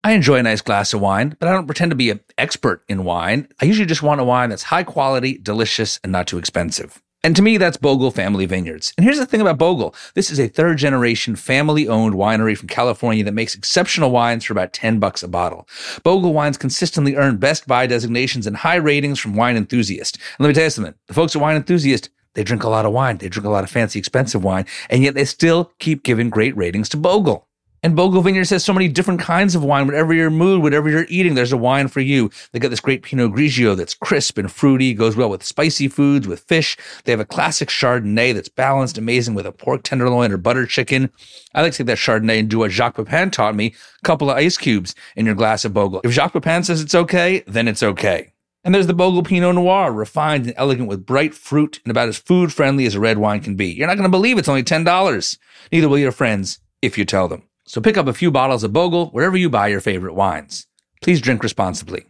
I enjoy a nice glass of wine, but I don't pretend to be an expert in wine. I usually just want a wine that's high quality, delicious, and not too expensive. And to me, that's Bogle Family Vineyards. And here's the thing about Bogle. This is a third-generation, family-owned winery from California that makes exceptional wines for about $10 a bottle. Bogle wines consistently earn Best Buy designations and high ratings from Wine Enthusiast. And let me tell you something. The folks at Wine Enthusiast, they drink a lot of wine. They drink a lot of fancy, expensive wine. And yet they still keep giving great ratings to Bogle. And Bogle Vineyards has so many different kinds of wine. Whatever your mood, whatever you're eating, there's a wine for you. They got this great Pinot Grigio that's crisp and fruity, goes well with spicy foods, with fish. They have a classic Chardonnay that's balanced, amazing with a pork tenderloin or butter chicken. I like to take that Chardonnay and do what Jacques Pepin taught me, a couple of ice cubes in your glass of Bogle. If Jacques Pepin says it's okay, then it's okay. And there's the Bogle Pinot Noir, refined and elegant with bright fruit and about as food-friendly as a red wine can be. You're not going to believe it's only $10. Neither will your friends if you tell them. So pick up a few bottles of Bogle wherever you buy your favorite wines. Please drink responsibly.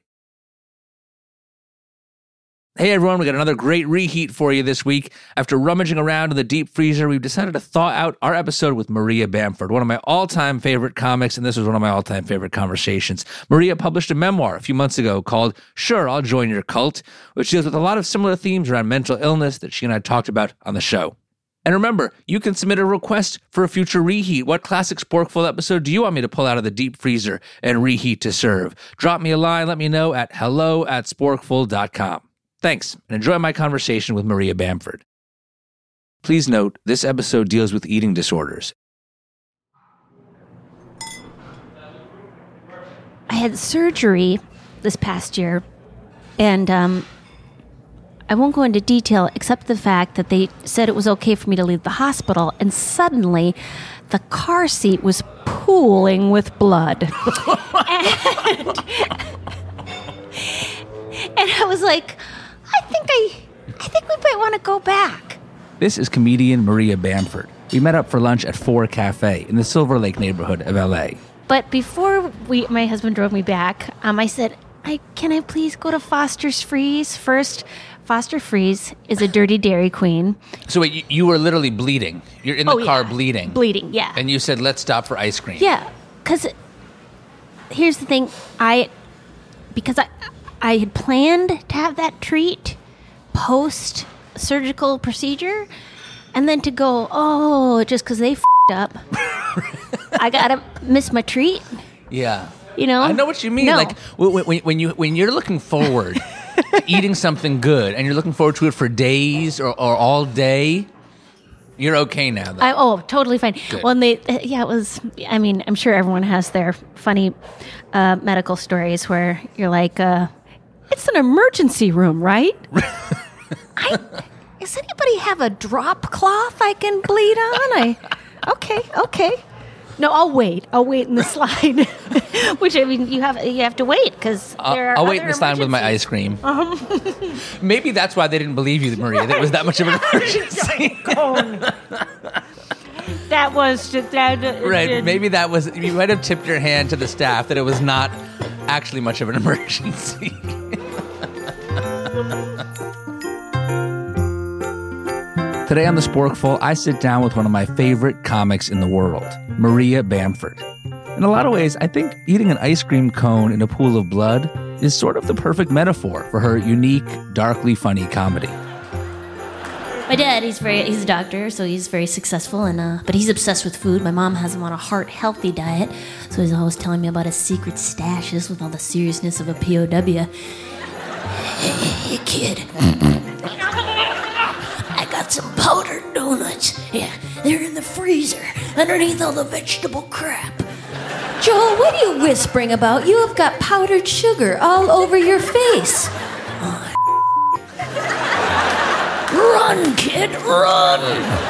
Hey everyone, we got another great reheat for you this week. After rummaging around in the deep freezer, we've decided to thaw out our episode with Maria Bamford, one of my all-time favorite comics, and this was one of my all-time favorite conversations. Maria published a memoir a few months ago called Sure, I'll Join Your Cult, which deals with a lot of similar themes around mental illness that she and I talked about on the show. And remember, you can submit a request for a future reheat. What classic Sporkful episode do you want me to pull out of the deep freezer and reheat to serve? Drop me a line, let me know at hello@sporkful.com. Thanks, and enjoy my conversation with Maria Bamford. Please note, this episode deals with eating disorders. I had surgery this past year, and I won't go into detail except the fact that they said it was okay for me to leave the hospital, and suddenly the car seat was pooling with blood. and I was like, I think we might want to go back. This is comedian Maria Bamford. We met up for lunch at 4 Cafe in the Silver Lake neighborhood of LA. But before my husband drove me back, I said, can I please go to Foster's Freeze first? Foster Freeze is a dirty Dairy Queen. So wait, you were literally bleeding. You're in the car bleeding. Bleeding, yeah. And you said, let's stop for ice cream. Yeah, because here's the thing. Because I had planned to have that treat post-surgical procedure, and then to go, just because they f***ed up, I got to miss my treat. Yeah. You know? I know what you mean. No. Like, when you're looking forward to eating something good, and you're looking forward to it for days or all day, you're okay now, though. Totally fine. Good. Well, it was, I'm sure everyone has their funny medical stories where you're like, it's an emergency room, right? Does anybody have a drop cloth I can bleed on? Okay. No, I'll wait in the slide. Which, you have to wait because there are I'll wait in the slide with my ice cream. Maybe that's why they didn't believe you, Maria. That was that much of an emergency. That was just that. Right. Maybe that was. You might have tipped your hand to the staff that it was not actually much of an emergency. Today on The Sporkful, I sit down with one of my favorite comics in the world, Maria Bamford. In a lot of ways, I think eating an ice cream cone in a pool of blood is sort of the perfect metaphor for her unique, darkly funny comedy. My dad, he's a doctor, so he's very successful, but he's obsessed with food. My mom has him on a heart-healthy diet, so he's always telling me about his secret stashes with all the seriousness of a POW. Hey, kid. I got some powdered donuts. Yeah, they're in the freezer, underneath all the vegetable crap. Joe, what are you whispering about? You have got powdered sugar all over your face. Run, kid, run!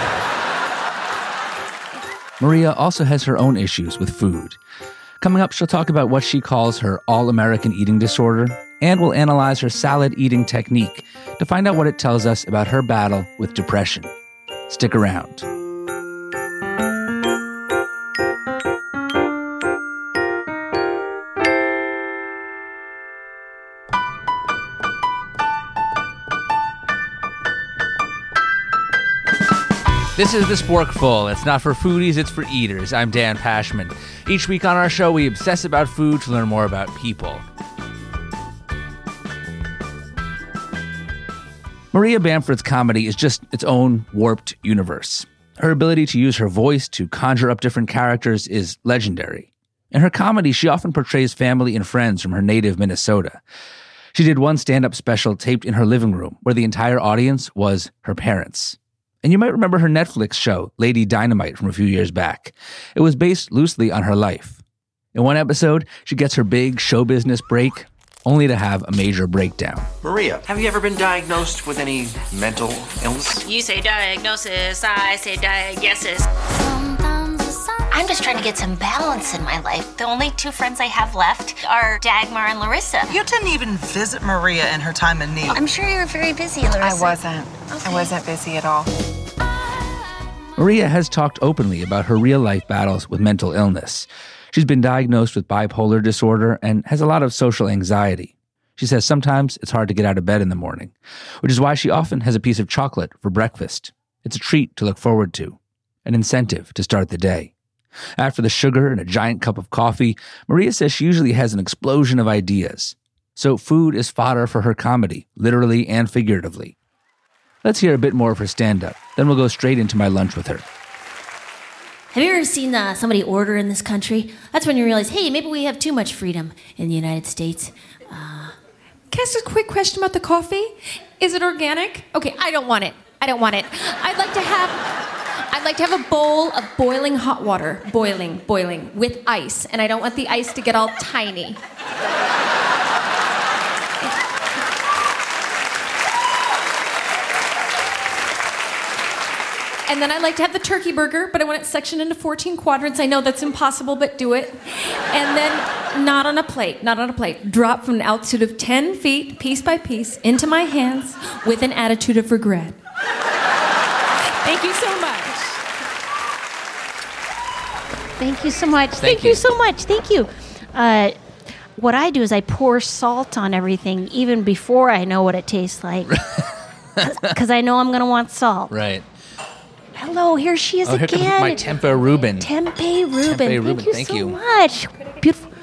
Maria also has her own issues with food. Coming up, she'll talk about what she calls her all-American eating disorder, and we'll analyze her salad eating technique to find out what it tells us about her battle with depression. Stick around. This is The Sporkful. It's not for foodies, it's for eaters. I'm Dan Pashman. Each week on our show, we obsess about food to learn more about people. Maria Bamford's comedy is just its own warped universe. Her ability to use her voice to conjure up different characters is legendary. In her comedy, she often portrays family and friends from her native Minnesota. She did one stand-up special taped in her living room where the entire audience was her parents. And you might remember her Netflix show, Lady Dynamite, from a few years back. It was based loosely on her life. In one episode, she gets her big show business break, only to have a major breakdown. Maria, have you ever been diagnosed with any mental illness? You say diagnosis, I say diagesis. I'm just trying to get some balance in my life. The only two friends I have left are Dagmar and Larissa. You didn't even visit Maria in her time of need. I'm sure you're very busy, Larissa. I wasn't. Okay. I wasn't busy at all. Maria has talked openly about her real-life battles with mental illness. She's been diagnosed with bipolar disorder and has a lot of social anxiety. She says sometimes it's hard to get out of bed in the morning, which is why she often has a piece of chocolate for breakfast. It's a treat to look forward to, an incentive to start the day. After the sugar and a giant cup of coffee, Maria says she usually has an explosion of ideas. So food is fodder for her comedy, literally and figuratively. Let's hear a bit more of her stand-up, then we'll go straight into my lunch with her. Have you ever seen somebody order in this country? That's when you realize, hey, maybe we have too much freedom in the United States. Can I ask a quick question about the coffee? Is it organic? Okay, I don't want it. I'd like to have a bowl of boiling hot water, boiling, with ice, and I don't want the ice to get all tiny. And then I'd like to have the turkey burger, but I want it sectioned into 14 quadrants. I know that's impossible, but do it. And then not on a plate. Drop from an altitude of 10 feet, piece by piece, into my hands with an attitude of regret. Thank you so much. Thank you so much. Thank you so much. Thank you. What I do is I pour salt on everything even before I know what it tastes like. Because I know I'm going to want salt. Right. Hello, here she is Here again. comes my Tempeh Reuben. Tempeh Reuben. Tempeh Reuben, Thank you thank so you. much. Beautiful.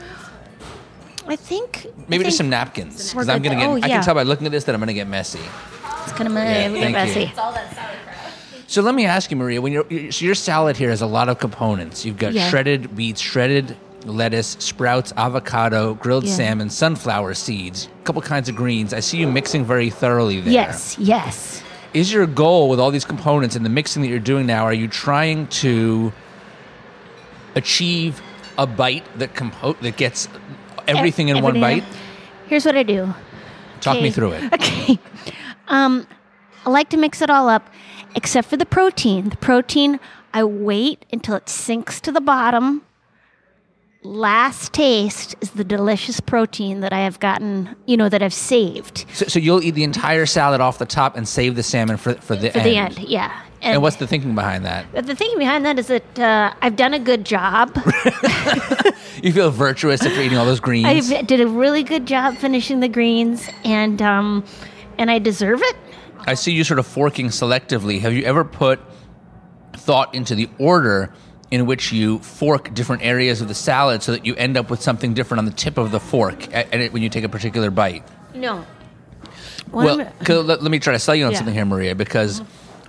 I think Maybe just some napkins, we're because I'm good. going to get, Oh, I yeah. can tell by looking at this that I'm going to get messy. it's going to Yeah, be thank messy. you. So let me ask you, Maria, when your salad here has a lot of components. You've got Yeah. shredded beets, shredded lettuce, sprouts, avocado, grilled Yeah. salmon, sunflower seeds, a couple kinds of greens. I see you mixing very thoroughly there. Yes. Is your goal with all these components and the mixing that you're doing now, are you trying to achieve a bite that gets everything in one Everything. bite? Here's what I do. Talk me Okay. through it. Okay. I like to mix it all up, except for the protein. The protein, I wait until it sinks to the bottom. Last taste is the delicious protein that I have gotten, that I've saved. So you'll eat the entire salad off the top and save the salmon for the end. For the end, yeah. And what's the thinking behind that? The thinking behind that is that I've done a good job. You feel virtuous after eating all those greens? I did a really good job finishing the greens, and I deserve it. I see you sort of forking selectively. Have you ever put thought into the order in which you fork different areas of the salad so that you end up with something different on the tip of the fork when you take a particular bite? No. Well, let me try to sell you on Yeah. something here, Maria, because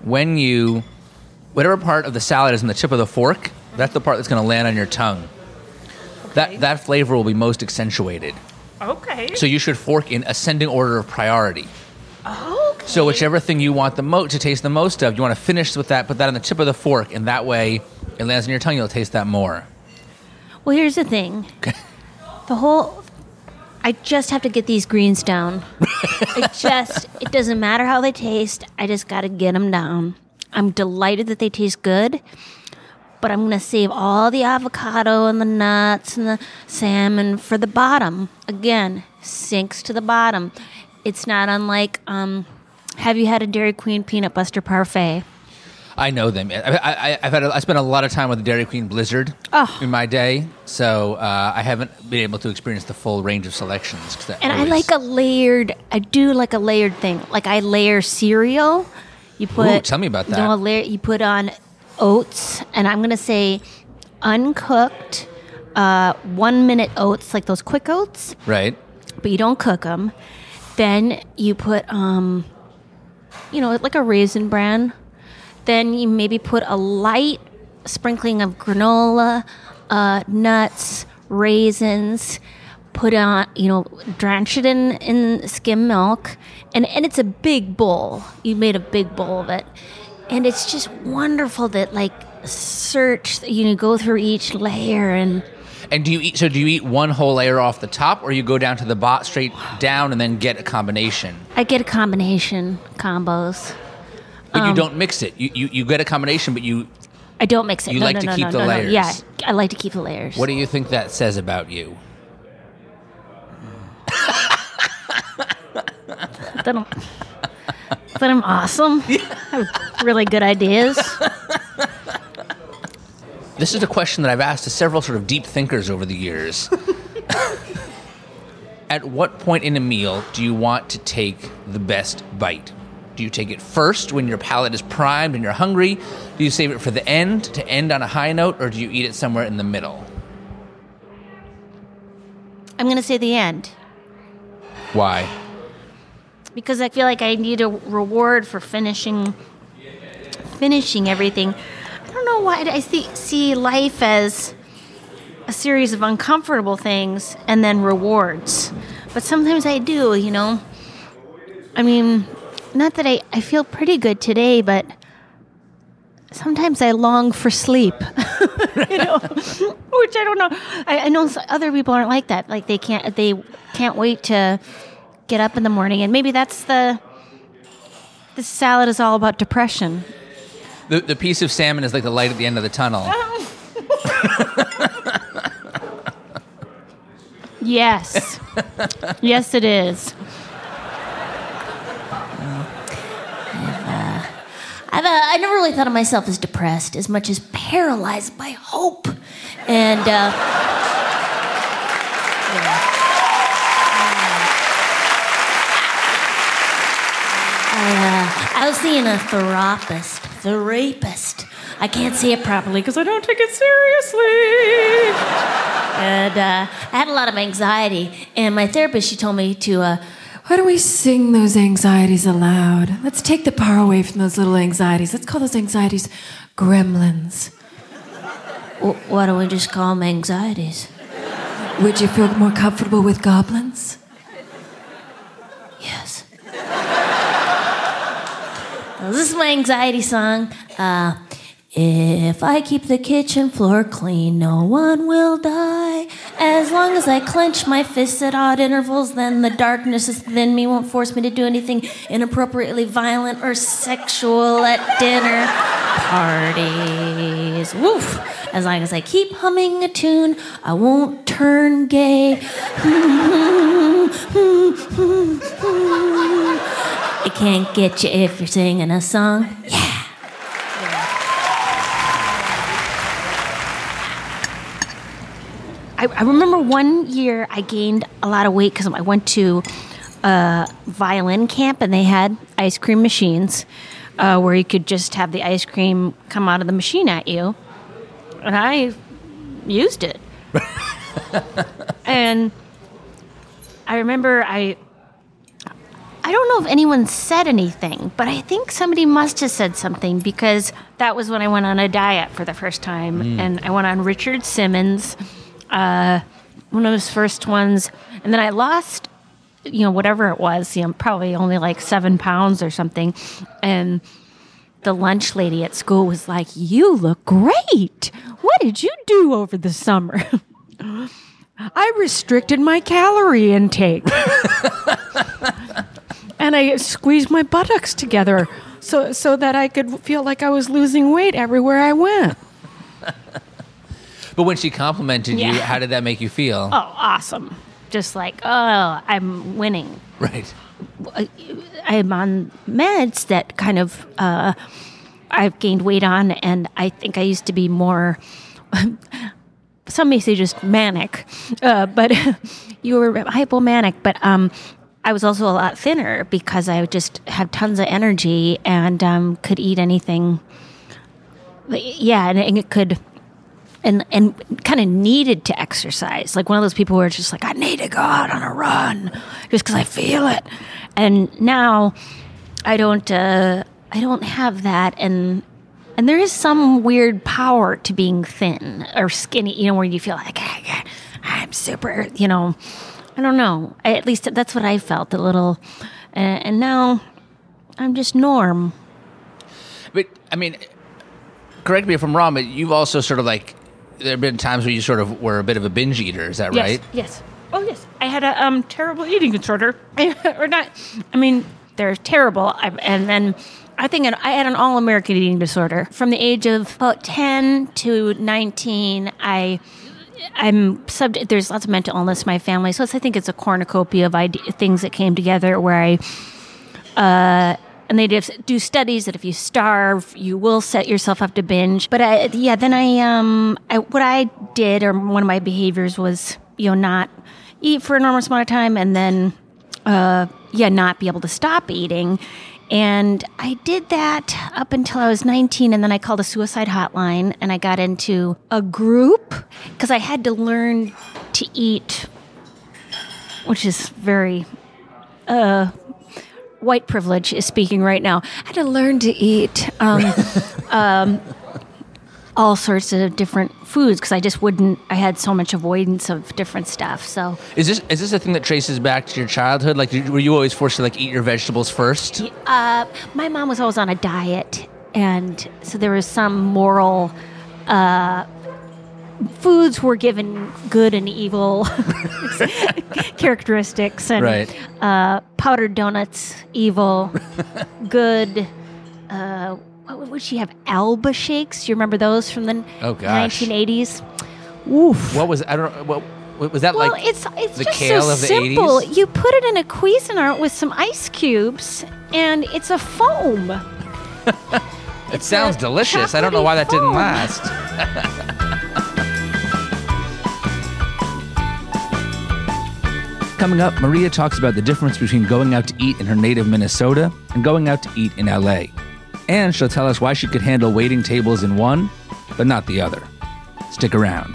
whatever part of the salad is on the tip of the fork, that's the part that's going to land on your tongue. Okay. That flavor will be most accentuated. Okay. So you should fork in ascending order of priority. Okay. So whichever thing you want to taste the most of, you want to finish with that, put that on the tip of the fork, and that way it lands on your tongue, you'll taste that more. Well, here's the thing. I just have to get these greens down. It doesn't matter how they taste. I just got to get them down. I'm delighted that they taste good, but I'm going to save all the avocado and the nuts and the salmon for the bottom. Again, sinks to the bottom. It's not unlike, have you had a Dairy Queen peanut butter parfait? I know them. I spent a lot of time with the Dairy Queen Blizzard in my day, so I haven't been able to experience the full range of selections. I do like a layered thing. Like I layer cereal. You put. Ooh, tell me about that. You put on oats, and I'm going to say uncooked 1 minute oats, like those quick oats, Right. but you don't cook them. Then you put, like a Raisin Bran. Then you maybe put a light sprinkling of granola, nuts, raisins. Put on, drench it in skim milk, and it's a big bowl. You made a big bowl of it, and it's just wonderful that go through each layer and. And do you eat one whole layer off the top, or you go down to the bot straight down and then get a combination? I get a combination combos. But you don't mix it. You get a combination, but I don't mix it. You like to keep the layers. Yeah, I like to keep the layers. What do you think that says about you? That I'm awesome. I have really good ideas. This is a question that I've asked to several sort of deep thinkers over the years. At what point in a meal do you want to take the best bite? Do you take it first when your palate is primed and you're hungry? Do you save it for the end to end on a high note, or do you eat it somewhere in the middle? I'm going to say the end. Why? Because I feel like I need a reward for finishing everything. I don't know why I see life as a series of uncomfortable things and then rewards. But sometimes I do, I mean, not that I feel pretty good today, but sometimes I long for sleep. Which I don't know. I know other people aren't like that. Like they can't wait to get up in the morning, and maybe that's this salad is all about depression. The piece of salmon is like the light at the end of the tunnel. Yes. Yes, it is. I never really thought of myself as depressed as much as paralyzed by hope. And, I was seeing a therapist. I can't say it properly because I don't take it seriously. And I had a lot of anxiety. And my therapist, she told me to... Why don't we sing those anxieties aloud? Let's take the power away from those little anxieties. Let's call those anxieties gremlins. Why don't we just call them anxieties? Would you feel more comfortable with goblins? Yes. Well, this is my anxiety song. If I keep the kitchen floor clean, no one will die. As long as I clench my fists at odd intervals, then the darkness within me won't force me to do anything inappropriately violent or sexual at dinner parties. Woof! As long as I keep humming a tune, I won't turn gay. It can't get you if you're singing a song. Yeah! I remember one year I gained a lot of weight because I went to violin camp and they had ice cream machines where you could just have the ice cream come out of the machine at you. And I used it. And I remember I don't know if anyone said anything, but I think somebody must have said something because that was when I went on a diet for the first time. And I went on Richard Simmons. One of his first ones, and then I lost, whatever it was, probably only like 7 pounds or something. And the lunch lady at school was like, "You look great. What did you do over the summer?" I restricted my calorie intake. And I squeezed my buttocks together so that I could feel like I was losing weight everywhere I went. But when she complimented you, how did that make you feel? Oh, awesome. Just like, oh, I'm winning. Right. I'm on meds that kind of I've gained weight on, and I think I used to be more, some may say just manic, but you were hypomanic, but I was also a lot thinner because I just had tons of energy and could eat anything yeah, and it could, and kind of needed to exercise. Like one of those people where it's just like, I need to go out on a run just because I feel it. And now I don't have that. And there is some weird power to being thin or skinny, where you feel like, I'm super, I don't know. At least that's what I felt a little. And now I'm just norm. But, I mean, correct me if I'm wrong, but you've also sort of like, there have been times where you sort of were a bit of a binge eater. Is that right? Yes. Oh, yes. I had a terrible eating disorder. Or not. I mean, they're terrible. And then I think I had an all-American eating disorder. From the age of about 10 to 19, there's lots of mental illness in my family, so I think it's a cornucopia of things that came together where and they do studies that if you starve, you will set yourself up to binge. But what I did, or one of my behaviors was, not eat for an enormous amount of time, and then, not be able to stop eating. And I did that up until I was 19, and then I called a suicide hotline, and I got into a group because I had to learn to eat, which is very white privilege is speaking right now. I had to learn to eat all sorts of different foods because I just wouldn't. I had so much avoidance of different stuff. So is this a thing that traces back to your childhood? Like, were you always forced to eat your vegetables first? My mom was always on a diet, and so there was some moral. Foods were given good and evil characteristics, and right. Powdered donuts, evil, good. What would she have? Alba shakes. Do you remember those from the 1980s? Oof. What was, I don't know, what was that well, like? It's the just kale so of the simple. 80s? You put it in a Cuisinart with some ice cubes, and it's a foam. It sounds delicious. I don't know why that didn't last. Coming up, Maria talks about the difference between going out to eat in her native Minnesota and going out to eat in LA. And she'll tell us why she could handle waiting tables in one, but not the other. Stick around.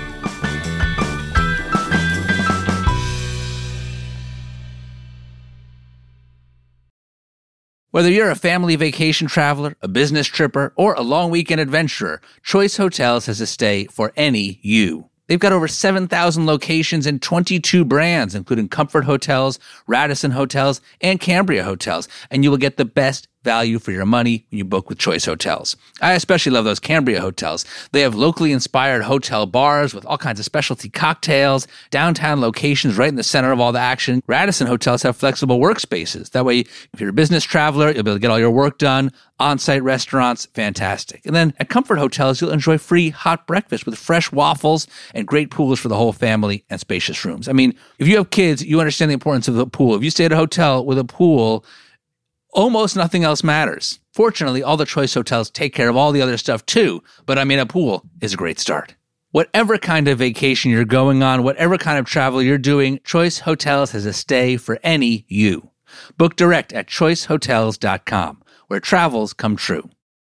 Whether you're a family vacation traveler, a business tripper, or a long weekend adventurer, Choice Hotels has a stay for any you. They've got over 7,000 locations and 22 brands, including Comfort Hotels, Radisson Hotels, and Cambria Hotels, and you will get the best value for your money when you book with Choice Hotels. I especially love those Cambria Hotels. They have locally inspired hotel bars with all kinds of specialty cocktails, downtown locations right in the center of all the action. Radisson Hotels have flexible workspaces. That way, if you're a business traveler, you'll be able to get all your work done. On-site restaurants, fantastic. And then at Comfort Hotels, you'll enjoy free hot breakfast with fresh waffles and great pools for the whole family and spacious rooms. I mean, if you have kids, you understand the importance of the pool. If you stay at a hotel with a pool, almost nothing else matters. Fortunately, all the Choice Hotels take care of all the other stuff too, but a pool is a great start. Whatever kind of vacation you're going on, whatever kind of travel you're doing, Choice Hotels has a stay for any you. Book direct at choicehotels.com, where travels come true.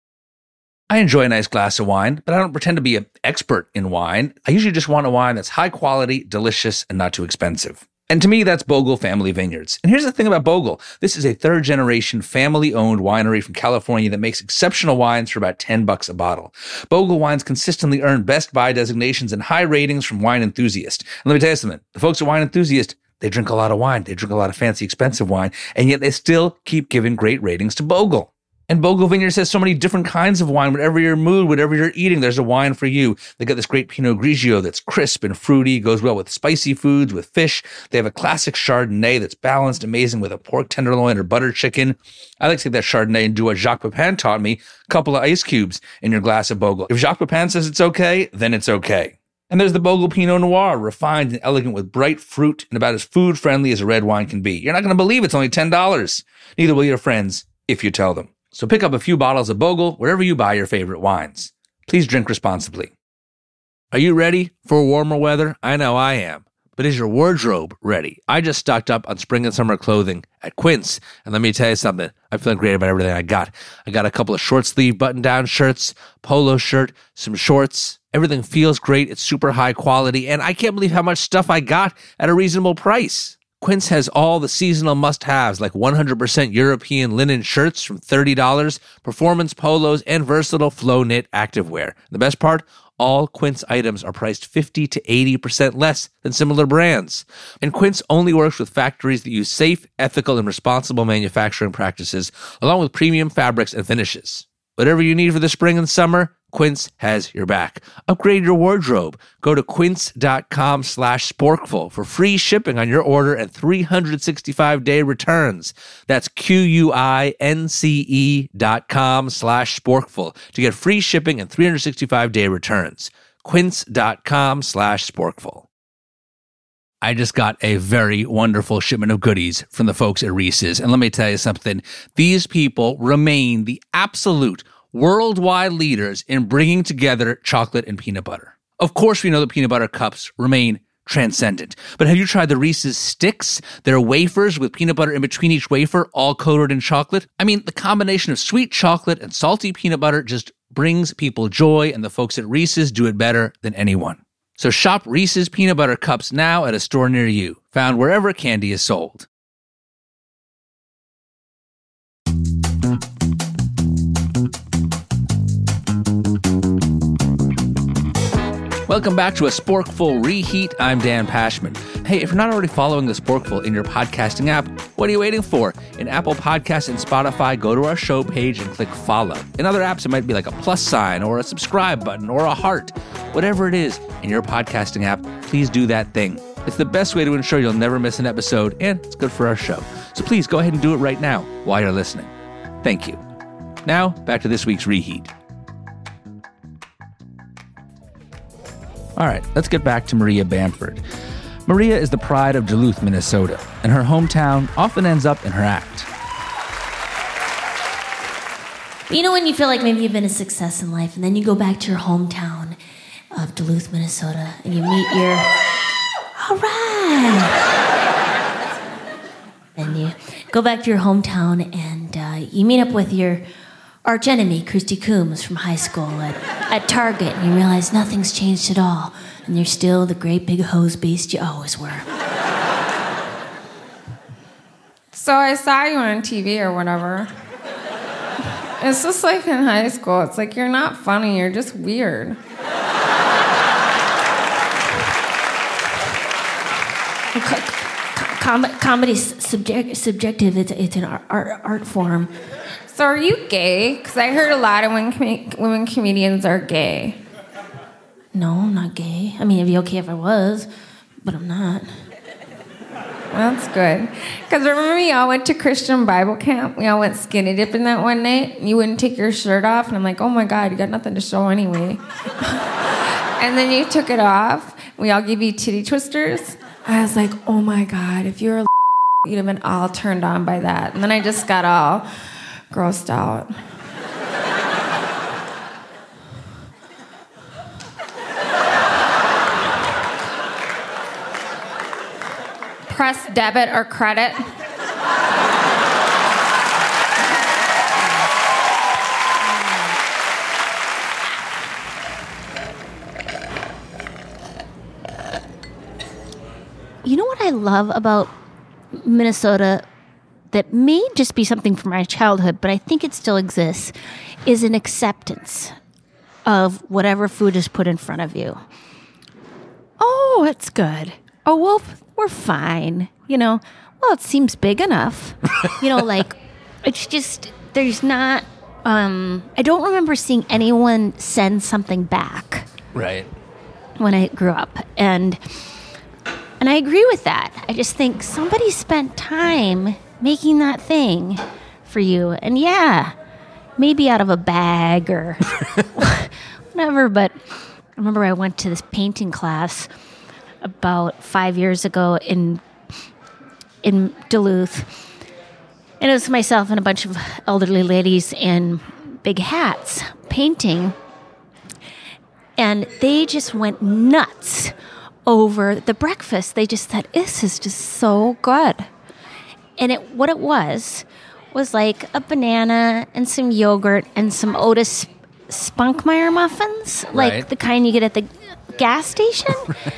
I enjoy a nice glass of wine, but I don't pretend to be an expert in wine. I usually just want a wine that's high quality, delicious, and not too expensive. And to me, that's Bogle Family Vineyards. And here's the thing about Bogle. This is a third-generation, family-owned winery from California that makes exceptional wines for about $10 a bottle. Bogle wines consistently earn Best Buy designations and high ratings from Wine Enthusiast. And let me tell you something. The folks at Wine Enthusiast, they drink a lot of wine. They drink a lot of fancy, expensive wine. And yet they still keep giving great ratings to Bogle. And Bogle Vineyards has so many different kinds of wine. Whatever your mood, whatever you're eating, there's a wine for you. They got this great Pinot Grigio that's crisp and fruity, goes well with spicy foods, with fish. They have a classic Chardonnay that's balanced, amazing with a pork tenderloin or butter chicken. I like to take that Chardonnay and do what Jacques Pepin taught me, a couple of ice cubes in your glass of Bogle. If Jacques Pepin says it's okay, then it's okay. And there's the Bogle Pinot Noir, refined and elegant with bright fruit and about as food-friendly as a red wine can be. You're not going to believe it's only $10. Neither will your friends if you tell them. So pick up a few bottles of Bogle wherever you buy your favorite wines. Please drink responsibly. Are you ready for warmer weather? I know I am. But is your wardrobe ready? I just stocked up on spring and summer clothing at Quince. And let me tell you something. I'm feeling great about everything I got. I got a couple of short sleeve button down shirts, polo shirt, some shorts. Everything feels great. It's super high quality. And I can't believe how much stuff I got at a reasonable price. Quince has all the seasonal must-haves like 100% European linen shirts from $30, performance polos, and versatile flow knit activewear. The best part? All Quince items are priced 50 to 80% less than similar brands. And Quince only works with factories that use safe, ethical, and responsible manufacturing practices, along with premium fabrics and finishes. Whatever you need for the spring and summer, Quince has your back. Upgrade your wardrobe. Go to quince.com/sporkful for free shipping on your order and 365-day returns. That's QUINCE.com/sporkful to get free shipping and 365-day returns. Quince.com/sporkful. I just got a very wonderful shipment of goodies from the folks at Reese's. And let me tell you something. These people remain the absolute worldwide leaders in bringing together chocolate and peanut butter. Of course, we know that peanut butter cups remain transcendent. But have you tried the Reese's Sticks? They're wafers with peanut butter in between each wafer, all coated in chocolate. I mean, the combination of sweet chocolate and salty peanut butter just brings people joy, and the folks at Reese's do it better than anyone. So shop Reese's Peanut Butter Cups now at a store near you, found wherever candy is sold. Welcome back to A Sporkful Reheat. I'm Dan Pashman. Hey, if you're not already following The Sporkful in your podcasting app, what are you waiting for? In Apple Podcasts and Spotify, go to our show page and click follow. In other apps, it might be like a plus sign or a subscribe button or a heart. Whatever it is in your podcasting app, please do that thing. It's the best way to ensure you'll never miss an episode, and it's good for our show. So please go ahead and do it right now while you're listening. Thank you. Now, back to this week's Reheat. All right, let's get back to Maria Bamford. Maria is the pride of Duluth, Minnesota, and her hometown often ends up in her act. You know when you feel like maybe you've been a success in life, and then you go back to your hometown of Duluth, Minnesota, and you meet your... All right! And you go back to your hometown, and you meet up with your arch enemy, Christy Coombs, from high school at Target, and you realize nothing's changed at all, and you're still the great big hose beast you always were. So I saw you on TV or whatever. It's just like in high school. It's like you're not funny, you're just weird. Comedy's subjective. It's an art form. So are you gay? Because I heard a lot of women comedians are gay. No, I'm not gay. I mean, it'd be okay if I was, but I'm not. That's good. Because remember we all went to Christian Bible camp? We all went skinny dipping that one night. You wouldn't take your shirt off. And I'm like, oh my God, you got nothing to show anyway. And then you took it off. We all gave you titty twisters. I was like, oh my God, if you're a you'd have been all turned on by that. And then I just got all grossed out. Press debit or credit. You know what I love about Minnesota that may just be something from my childhood, but I think it still exists, is an acceptance of whatever food is put in front of you. Oh, it's good. Oh, well, we're fine. You know, well, it seems big enough. You know, like, it's just, there's not, I don't remember seeing anyone send something back. Right. When I grew up. And I agree with that. I just think somebody spent time making that thing for you. And yeah, maybe out of a bag or whatever. But I remember I went to this painting class about 5 years ago in Duluth. And it was myself and a bunch of elderly ladies in big hats painting. And they just went nuts over the breakfast. They just said, this is just so good. And what it was like a banana and some yogurt and some Otis Spunkmeyer muffins, like Right. the kind you get at the gas station.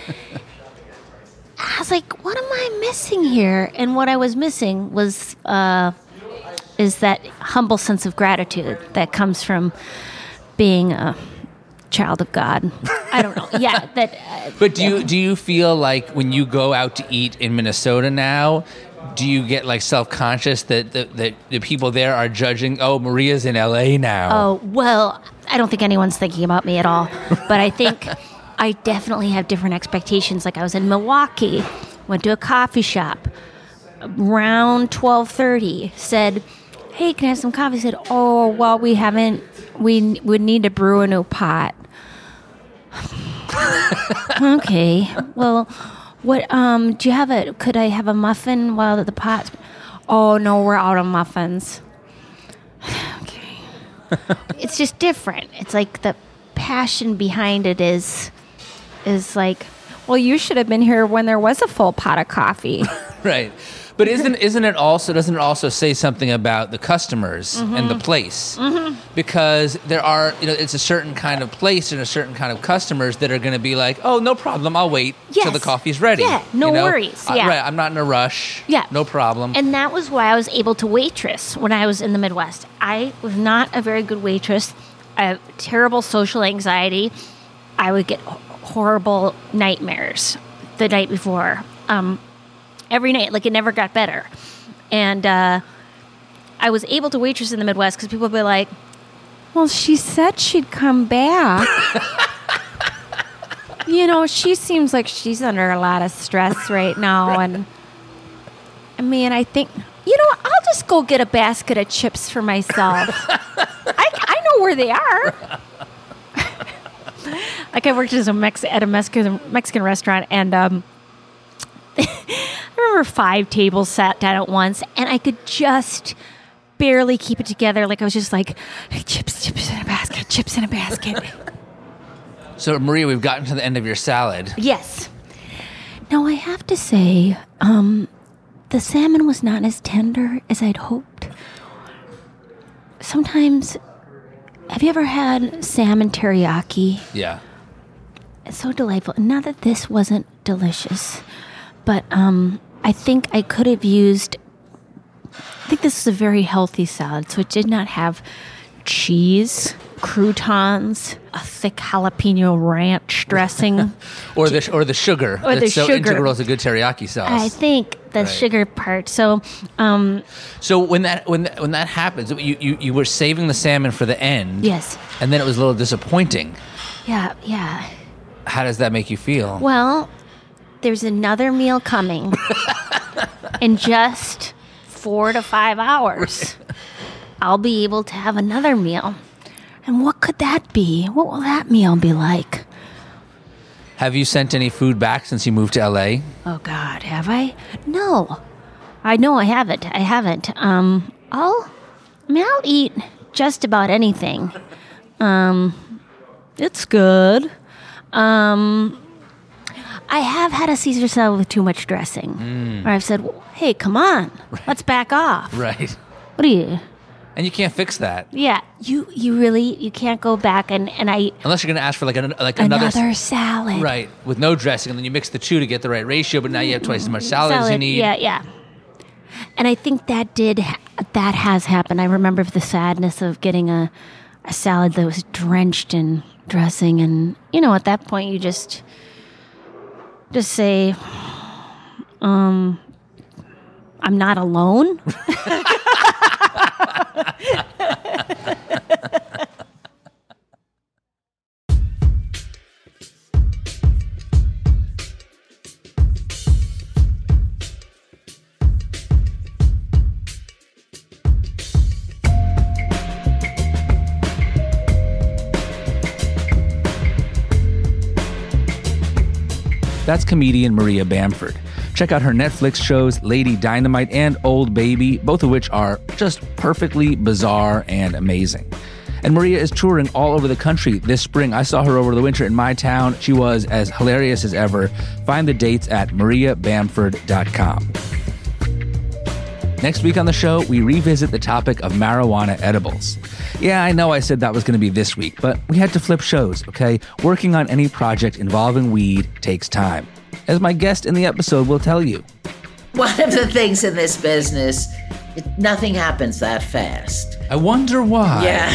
I was like, what am I missing here? And what I was missing was is that humble sense of gratitude that comes from being a child of God. I don't know. Yeah, that. But do you feel like when you go out to eat in Minnesota now, do you get like self-conscious that the people there are judging? Oh, Maria's in LA now. Oh, well, I don't think anyone's thinking about me at all. But I think I definitely have different expectations. Like I was in Milwaukee, went to a coffee shop around 12:30, said, hey, can I have some coffee? Said, oh, well, we would need to brew a new pot. Okay, well, what, do you have could I have a muffin while the pot's, oh, no, we're out of muffins. Okay. It's just different. It's like the passion behind it is like, well, you should have been here when there was a full pot of coffee. Right. But doesn't it also say something about the customers and the place? Mm-hmm. Because there are, it's a certain kind of place and a certain kind of customers that are going to be like, oh, no problem, I'll wait till the coffee's ready. Yeah, no worries. Yeah. Right, I'm not in a rush. Yeah. No problem. And that was why I was able to waitress when I was in the Midwest. I was not a very good waitress. I have terrible social anxiety. I would get horrible nightmares the night before. Every night, like it never got better. And I was able to waitress in the Midwest because people would be like, well, she said she'd come back. She seems like she's under a lot of stress right now. Right. And I mean, I think, I'll just go get a basket of chips for myself. I know where they are. Like I worked at a Mexican restaurant, and I remember 5 tables sat down at once, and I could just barely keep it together. Like I was just like, chips in a basket, chips in a basket. So, Maria, we've gotten to the end of your salad. Yes. Now, I have to say, the salmon was not as tender as I'd hoped. Sometimes, have you ever had salmon teriyaki? Yeah. It's so delightful. Not that this wasn't delicious, but I think I could have used, I think this is a very healthy salad, so it did not have cheese, croutons, a thick jalapeno ranch dressing. or the sugar. Or the so sugar. Integral is a good teriyaki sauce. I think the sugar part. So so when that happens, you were saving the salmon for the end. Yes. And then it was a little disappointing. Yeah. How does that make you feel? Well, there's another meal coming in just 4 to 5 hours. I'll be able to have another meal. And what could that be? What will that meal be like? Have you sent any food back since you moved to LA? Oh, God, have I? No. I know I haven't. I'll eat just about anything. It's good. I have had a Caesar salad with too much dressing. Where I've said, hey, come on, let's back off. Right. What are you? And you can't fix that. Yeah, you really can't go back and I unless you're going to ask for another salad. Right, with no dressing, and then you mix the two to get the right ratio, but now you have twice as much salad as you need. Yeah. And I think that has happened. I remember the sadness of getting a salad that was drenched in dressing, and at that point you just say, I'm not alone. That's comedian Maria Bamford. Check out her Netflix shows Lady Dynamite and Old Baby, both of which are just perfectly bizarre and amazing. And Maria is touring all over the country this spring. I saw her over the winter in my town. She was as hilarious as ever. Find the dates at mariabamford.com. Next week on the show, we revisit the topic of marijuana edibles. Yeah, I know I said that was going to be this week, but we had to flip shows, okay? Working on any project involving weed takes time, as my guest in the episode will tell you. One of the things in this business, nothing happens that fast. I wonder why. Yeah.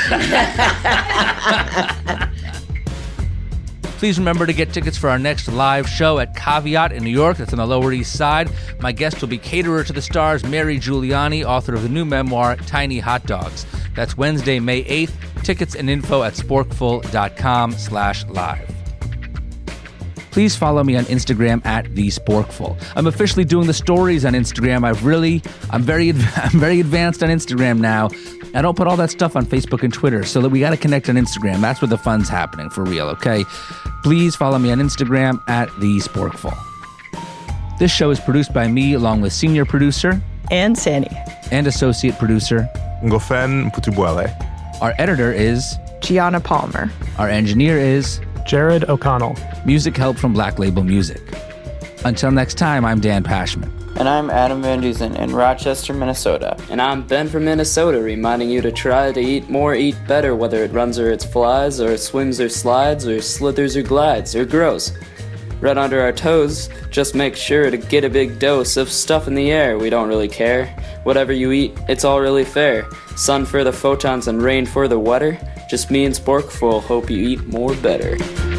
Please remember to get tickets for our next live show at Caveat in New York. That's on the Lower East Side. My guest will be caterer to the stars, Mary Giuliani, author of the new memoir, Tiny Hot Dogs. That's Wednesday, May 8th. Tickets and info at sporkful.com/live. Please follow me on Instagram at @thesporkful. I'm officially doing the stories on Instagram. I'm very advanced on Instagram now. I don't put all that stuff on Facebook and Twitter, so that we got to connect on Instagram. That's where the fun's happening, for real, okay? Please follow me on Instagram at @thesporkful. This show is produced by me, along with senior producer And Sani. and associate producer. Ngofen Putubuele. Our editor is Gianna Palmer. Our engineer is Jared O'Connell. Music help from Black Label Music. Until next time, I'm Dan Pashman. And I'm Adam Van Dusen in Rochester, Minnesota. And I'm Ben from Minnesota, reminding you to try to eat more, eat better, whether it runs or it flies, or it swims or slides, or slithers or glides, or grows. Right under our toes, just make sure to get a big dose of stuff in the air. We don't really care. Whatever you eat, it's all really fair. Sun for the photons and rain for the weather. Just me and Sporkful hope you eat more better.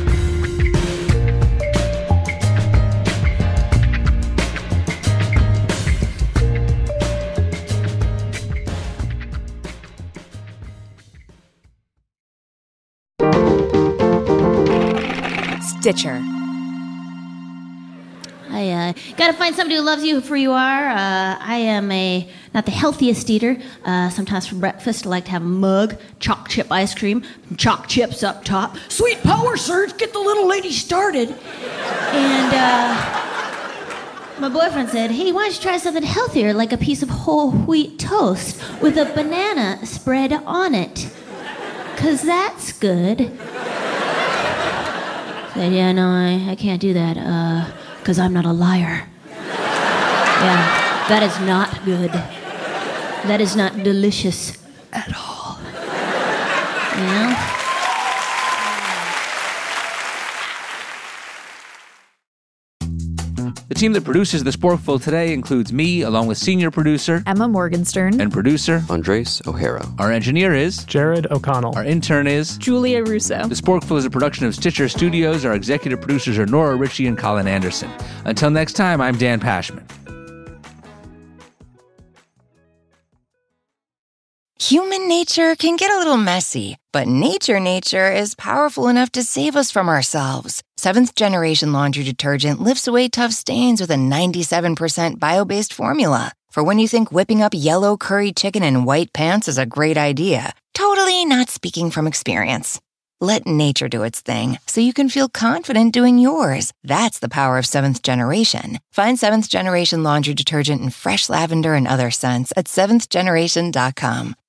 Stitcher. I gotta find somebody who loves you for you are. I am not the healthiest eater. Sometimes for breakfast I like to have a mug, choc chip ice cream, choc chips up top. Sweet power surge, get the little lady started. And my boyfriend said, hey, why don't you try something healthier, like a piece of whole wheat toast with a banana spread on it? 'Cause that's good. I said, yeah, no, I can't do that. 'Cause I'm not a liar. Yeah, that is not good. That is not delicious at all. You know? The team that produces The Sporkful today includes me, along with senior producer Emma Morgenstern and producer Andres O'Hara. Our engineer is Jared O'Connell. Our intern is Julia Russo. The Sporkful is a production of Stitcher Studios. Our executive producers are Nora Ritchie and Colin Anderson. Until next time, I'm Dan Pashman. Human nature can get a little messy, but nature is powerful enough to save us from ourselves. Seventh Generation Laundry Detergent lifts away tough stains with a 97% bio-based formula. For when you think whipping up yellow curry chicken in white pants is a great idea. Totally not speaking from experience. Let nature do its thing so you can feel confident doing yours. That's the power of Seventh Generation. Find Seventh Generation Laundry Detergent in fresh lavender and other scents at seventhgeneration.com.